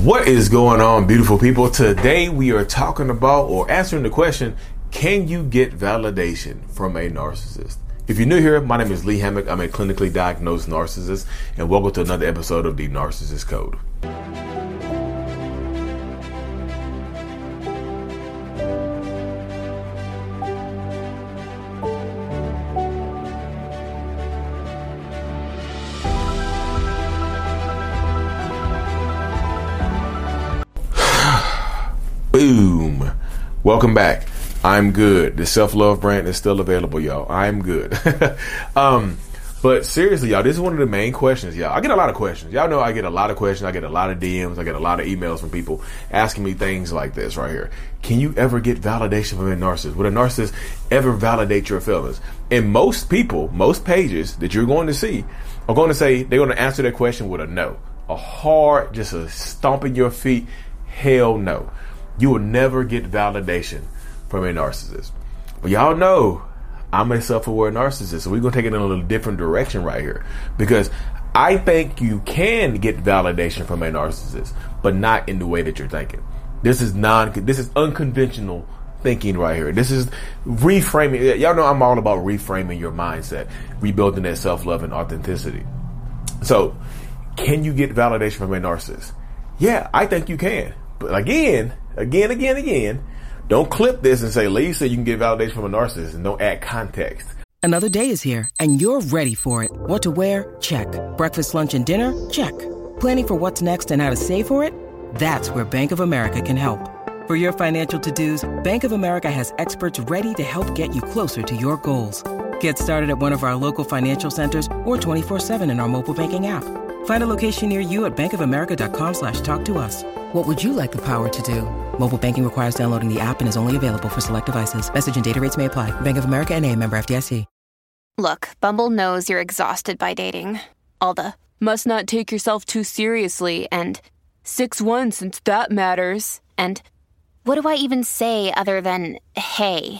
What is going on, beautiful people? Today we are talking about or answering the question, can you get validation from a narcissist? If you're new here, my name is Lee Hammock. I'm a clinically diagnosed narcissist, and welcome to another episode of The Narcissist Code. Boom. Welcome back. I'm good. The self-love brand is still available, y'all. I'm good. But seriously, y'all, this is one of the main questions, y'all. I get a lot of questions. Y'all know I get a lot of questions. I get a lot of DMs. I get a lot of emails from people asking me things like this right here. Can you ever get validation from a narcissist? Would a narcissist ever validate your feelings? And most people, most pages that you're going to see are going to say, they're going to answer that question with a no. A hard, just a stomping your feet, hell no. You will never get validation from a narcissist. But y'all know I'm a self-aware narcissist, so we're going to take it in a little different direction right here. Because I think you can get validation from a narcissist, but not in the way that you're thinking. This is unconventional thinking right here. This is reframing. Y'all know I'm all about reframing your mindset, rebuilding that self-love and authenticity. So, can you get validation from a narcissist? Yeah, I think you can. But again, don't clip this and say, Lee said you can get validation from a narcissist, and don't add context. Another day is here, and you're ready for it. What to wear? Check. Breakfast, lunch, and dinner? Check. Planning for what's next and how to save for it? That's where Bank of America can help. For your financial to-dos, Bank of America has experts ready to help get you closer to your goals. Get started at one of our local financial centers or 24/7 in our mobile banking app. Find a location near you at bankofamerica.com/talktous. What would you like the power to do? Mobile banking requires downloading the app and is only available for select devices. Message and data rates may apply. Bank of America N.A., member FDIC. Look, Bumble knows you're exhausted by dating. All the must not take yourself too seriously and 6'1" since that matters. And what do I even say other than, hey?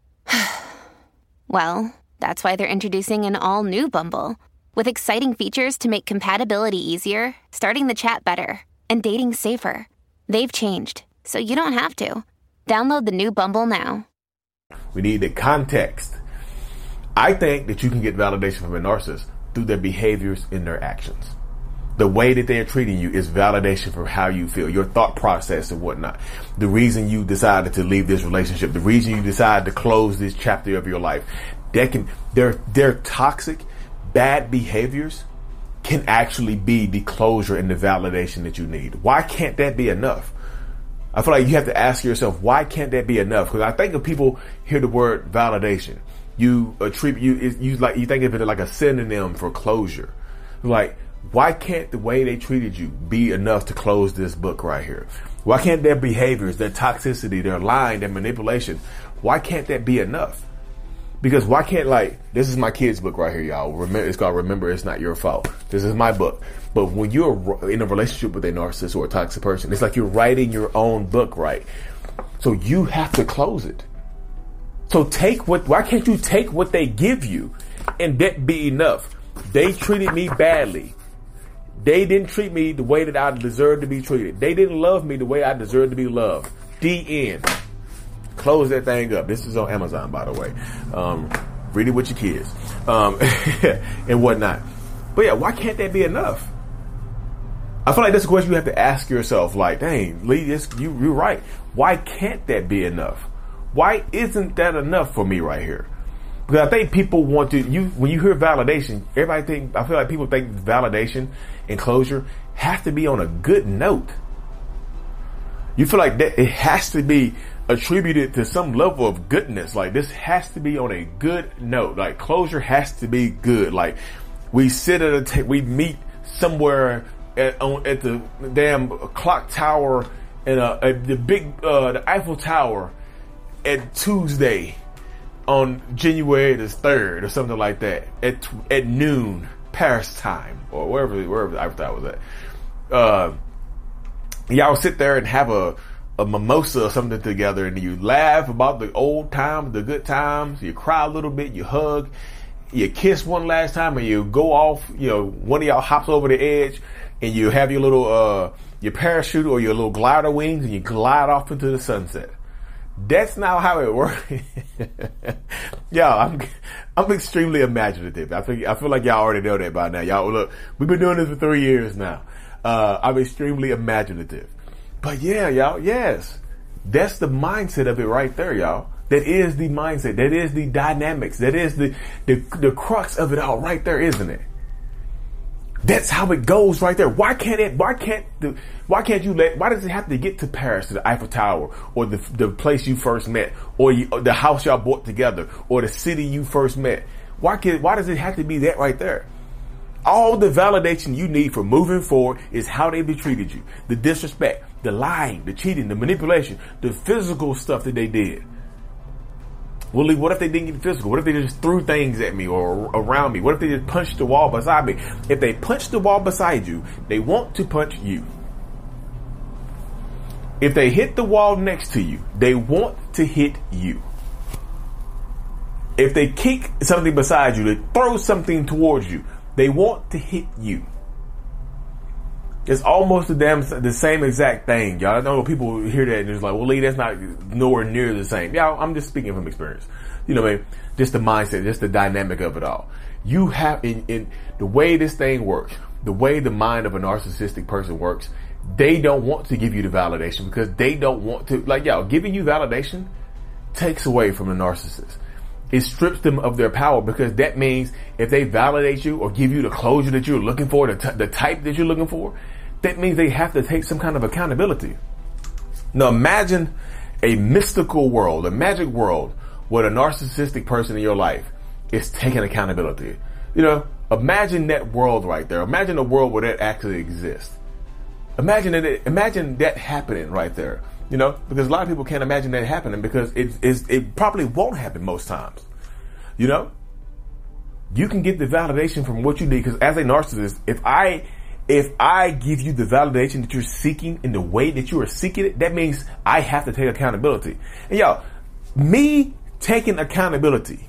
Well, that's why they're introducing an all-new Bumble. With exciting features to make compatibility easier, starting the chat better, and dating safer. They've changed, so you don't have to. Download the new Bumble now. We need the context. I think that you can get validation from a narcissist through their behaviors and their actions. The way that they're treating you is validation for how you feel, your thought process and whatnot. The reason you decided to leave this relationship, the reason you decided to close this chapter of your life. They're toxic. Bad behaviors can actually be the closure and the validation that you need. Why can't that be enough? I feel like you have to ask yourself, why can't that be enough? Because I think if people hear the word validation, you think of it like a synonym for closure. Like, why can't the way they treated you be enough to close this book right here? Why can't their behaviors, their toxicity, their lying, their manipulation, why can't that be enough? Because why can't, this is my kid's book right here, y'all. It's called Remember It's Not Your Fault. This is my book. But when you're in a relationship with a narcissist or a toxic person, it's like you're writing your own book, right? So you have to close it. So why can't you take what they give you and that be enough? They treated me badly. They didn't treat me the way that I deserved to be treated. They didn't love me the way I deserved to be loved. The end. Close that thing up. This is on Amazon, by the way. Read it with your kids and whatnot. But yeah, why can't that be enough? I feel like that's a question you have to ask yourself. Like, dang, Lee, you're right. Why can't that be enough? Why isn't that enough for me right here? Because I think people want to. When you hear validation, I feel like people think validation and closure have to be on a good note. You feel like that it has to be attributed to some level of goodness. Like, this has to be on a good note. Like, closure has to be good. Like, we sit at we meet somewhere at the damn clock tower and the Eiffel Tower at Tuesday on January the 3rd or something like that at noon Paris time or wherever the Eiffel Tower was at. Y'all sit there and have a mimosa or something together, and you laugh about the old times, the good times. You cry a little bit, you hug, you kiss one last time, and you go off. One of y'all hops over the edge, and you have your little your parachute or your little glider wings and you glide off into the sunset. That's not how it works. Y'all, I'm extremely imaginative. I feel like y'all already know that by now. Y'all, look, we've been doing this for 3 years now. I'm extremely imaginative. But yeah, y'all, yes. That's the mindset of it right there, y'all. That is the mindset. That is the dynamics. That is the crux of it all right there, isn't it? That's how it goes right there. Why does it have to get to Paris, to the Eiffel Tower, or the place you first met, or the house y'all bought together, or the city you first met? Why does it have to be that right there? All the validation you need for moving forward is how they treated you. The disrespect, the lying, the cheating, the manipulation, the physical stuff that they did. Well, what if they didn't get physical? What if they just threw things at me or around me? What if they just punched the wall beside me? If they punch the wall beside you, they want to punch you. If they hit the wall next to you, they want to hit you. If they kick something beside you, they throw something towards you, they want to hit you. It's almost the same exact thing, y'all. I know people hear that and it's like, well, Lee, that's not nowhere near the same. Y'all, I'm just speaking from experience. You know what I mean? Just the mindset, just the dynamic of it all. You have, in the way this thing works, the way the mind of a narcissistic person works, they don't want to give you the validation because they don't want to, like, y'all, giving you validation takes away from the narcissist. It strips them of their power because that means if they validate you or give you the closure that you're looking for, the type that you're looking for, that means they have to take some kind of accountability. Now imagine a mystical world, a magic world, where a narcissistic person in your life is taking accountability. You know, imagine that world right there. Imagine a world where that actually exists. Imagine that happening right there. You know, because a lot of people can't imagine that happening because it probably won't happen most times. You know, you can get the validation from what you need because as a narcissist, if I give you the validation that you're seeking in the way that you are seeking it, that means I have to take accountability. And y'all, me taking accountability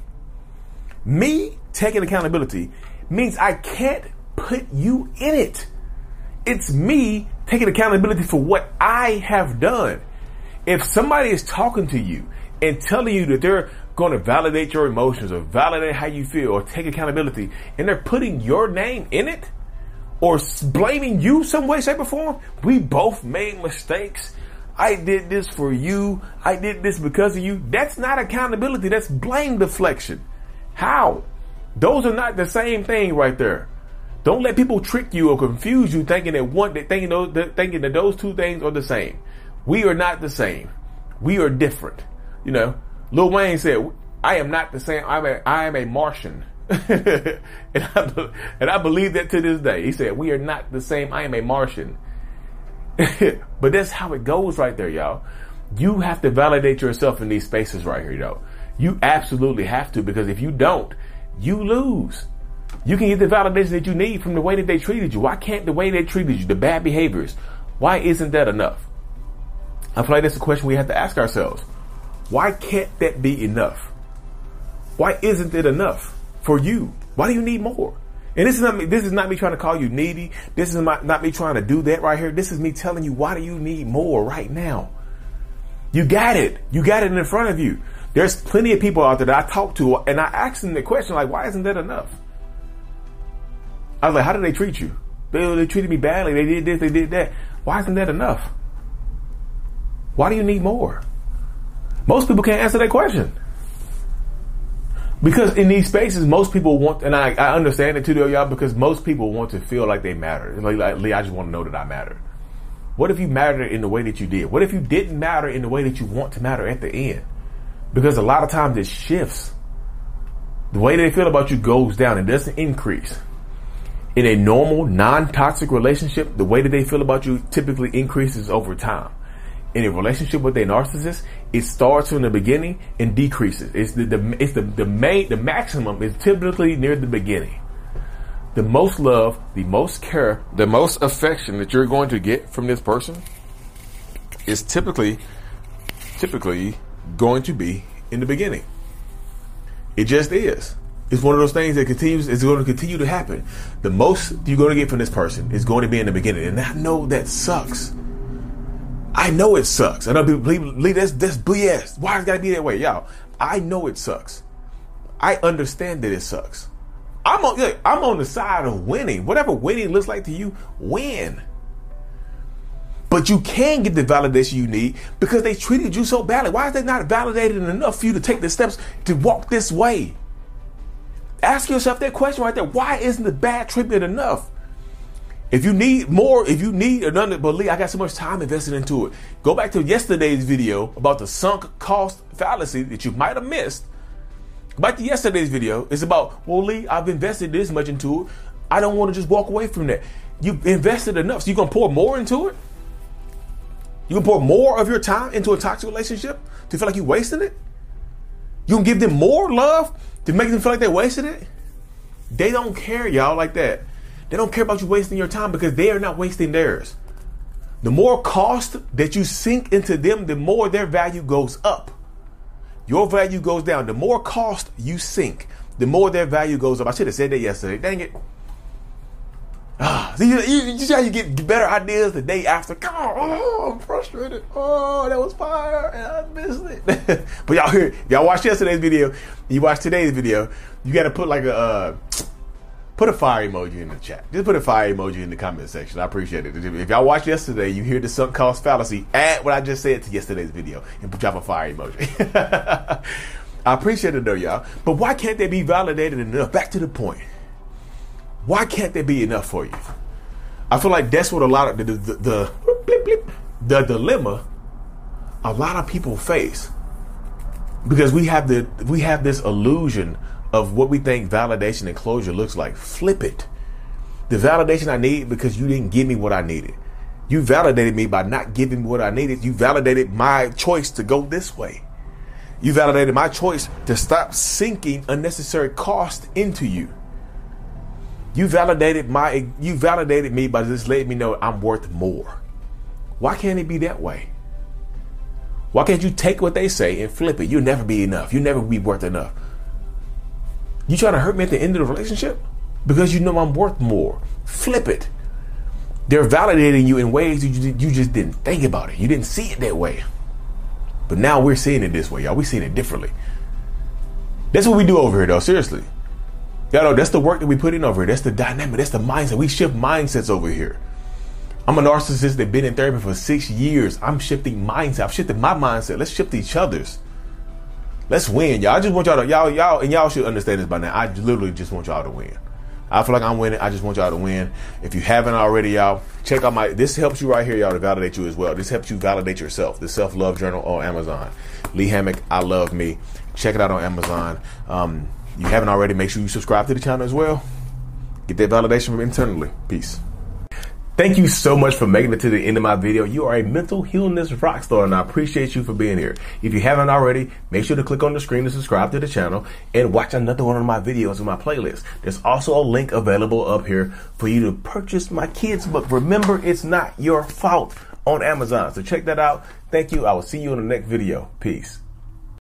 means I can't put you in it. It's me taking accountability for what I have done. If somebody is talking to you and telling you that they're going to validate your emotions or validate how you feel or take accountability and they're putting your name in it or blaming you some way, shape or form, we both made mistakes. I did this for you. I did this because of you. That's not accountability. That's blame deflection. How? Those are not the same thing right there. Don't let people trick you or confuse you thinking that those two things are the same. We are not the same. We are different. You know, Lil Wayne said, I am not the same. I am a Martian. and I believe that to this day. He said, we are not the same. I am a Martian. But that's how it goes right there, y'all. You have to validate yourself in these spaces right here, though. You absolutely have to, because if you don't, you lose. You can get the validation that you need from the way that they treated you. Why can't the way they treated you, the bad behaviors, why isn't that enough? I feel like that's a question we have to ask ourselves. Why can't that be enough? Why isn't it enough for you? Why do you need more? And this is not me trying to call you needy. This is not me trying to do that right here. This is me telling you, why do you need more right now? You got it. You got it in front of you. There's plenty of people out there that I talk to and I ask them the question, like, why isn't that enough? I was like, how did they treat you? They treated me badly. They did this, they did that. Why isn't that enough? Why do you need more? Most people can't answer that question. Because in these spaces, most people want, and I understand it too, though, y'all, because most people want to feel like they matter. Like, Lee, I just want to know that I matter. What if you mattered in the way that you did? What if you didn't matter in the way that you want to matter at the end? Because a lot of times it shifts. The way they feel about you goes down. It doesn't increase. In a normal, non-toxic relationship, the way that they feel about you typically increases over time. In a relationship with a narcissist, it starts from the beginning and decreases. The maximum is typically near the beginning. The most love, the most care, the most affection that you're going to get from this person is typically going to be in the beginning. It just is. It's one of those things that is going to continue to happen. The most you're going to get from this person is going to be in the beginning. And I know that sucks. I know it sucks. I know people believe that's BS. Why it's got to be that way? Y'all, I know it sucks. I understand that it sucks. I'm on the side of winning. Whatever winning looks like to you, win. But you can get the validation you need because they treated you so badly. Why is they not validated enough for you to take the steps to walk this way? Ask yourself that question right there. Why isn't the bad treatment enough? If you need more, if you need another, believe I got so much time invested into it. Go back to yesterday's video about the sunk cost fallacy that you might have missed. Go back to yesterday's video. It's about, well, Lee, I've invested this much into it. I don't want to just walk away from that. You've invested enough, so you're going to pour more into it? You can pour more of your time into a toxic relationship to feel like you're wasting it? You can give them more love to make them feel like they're wasting it? They don't care, y'all, like that. They don't care about you wasting your time because they are not wasting theirs. The more cost that you sink into them, the more their value goes up. Your value goes down. The more cost you sink, the more their value goes up. I should have said that yesterday. Dang it. See, you see how you get better ideas the day after? Oh, I'm frustrated. Oh, that was fire. And I missed it. But y'all watched yesterday's video. You watched today's video. You got to put like put a fire emoji in the chat. Just put a fire emoji in the comment section. I appreciate it. If y'all watched yesterday, you hear the sunk cost fallacy, add what I just said to yesterday's video and drop a fire emoji. I appreciate it though, y'all. But why can't they be validated enough? Back to the point. Why can't they be enough for you? I feel like that's what a lot of the dilemma a lot of people face, because we have this illusion of what we think validation and closure looks like. Flip it. The validation I need because you didn't give me what I needed. You validated me by not giving me what I needed. You validated my choice to go this way. You validated my choice to stop sinking unnecessary cost into you. You validated me by just letting me know I'm worth more. Why can't it be that way? Why can't you take what they say and flip it? You'll never be enough. You'll never be worth enough. You trying to hurt me at the end of the relationship because you know I'm worth more. Flip it. They're validating you in ways you just didn't think about it. You didn't see it that way. But now we're seeing it this way, y'all. We're seeing it differently. That's what we do over here, though. Seriously. Y'all know that's the work that we put in over here. That's the dynamic. That's the mindset. We shift mindsets over here. I'm a narcissist that's been in therapy for 6 years. I'm shifting mindset. I've shifted my mindset. Let's shift each other's. Let's win, y'all. I just want y'all to, y'all should understand this by now. I literally just want y'all to win. I feel like I'm winning. I just want y'all to win. If you haven't already, y'all, check out this helps you right here, y'all, to validate you as well. This helps you validate yourself. The Self-Love Journal on Amazon. Lee Hammock, I Love Me. Check it out on Amazon. You haven't already, make sure you subscribe to the channel as well. Get that validation from internally. Peace. Thank you so much for making it to the end of my video. You are a mental healness rock star, and I appreciate you for being here. If you haven't already, make sure to click on the screen to subscribe to the channel and watch another one of my videos in my playlist. There's also a link available up here for you to purchase my kids' book, Remember It's Not Your Fault, on Amazon. So check that out. Thank you. I will see you in the next video. Peace.